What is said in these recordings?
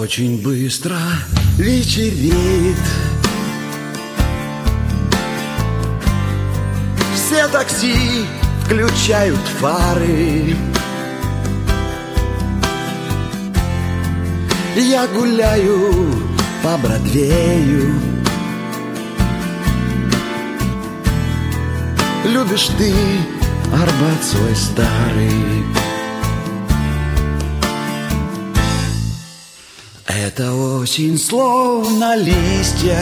Очень быстро вечереет. Все такси включают фары. Я гуляю по Бродвею. Любишь ты Арбат свой старый. Это осень словно листья.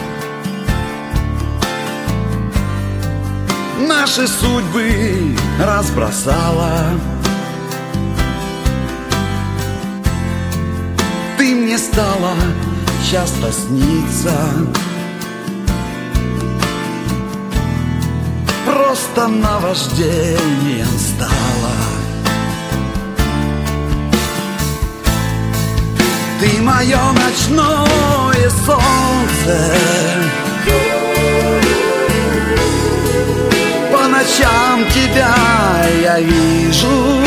Наши судьбы разбросала. Ты мне стала часто сниться. Просто наваждением стала. Ты мое ночное солнце. По ночам тебя я вижу.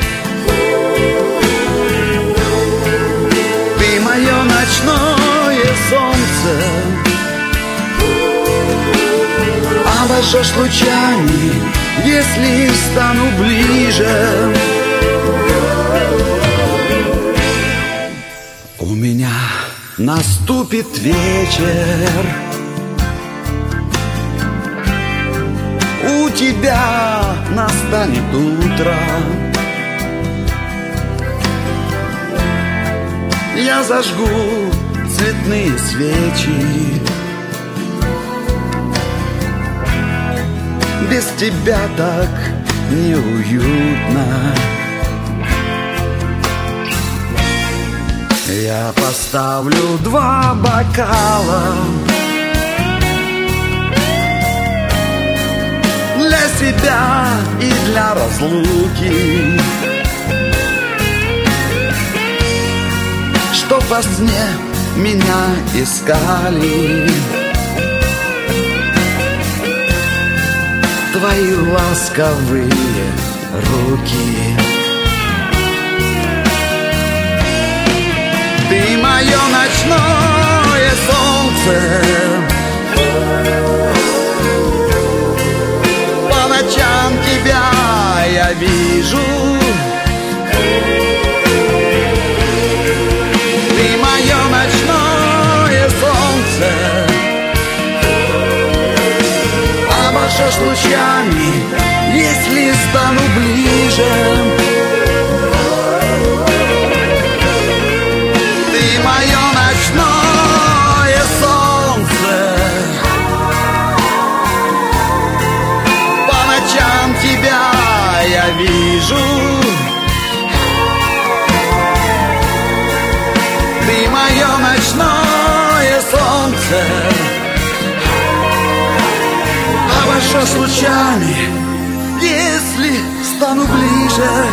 Ты мое ночное солнце. Обожжешь лучами, если стану ближе. У меня наступит вечер. У тебя настанет утро. Я зажгу цветные свечи. Без тебя так неуютно. Я поставлю 2 бокала для себя и для разлуки, чтоб во сне меня искали твои ласковые руки. Ты мое ночное солнце. По ночам тебя я вижу. Ты мое ночное солнце. Обожжешь лучами, если стану ближе. Ты мое ночное солнце. По ночам тебя я вижу. Ты мое ночное солнце. Обожжешь лучами, если стану ближе.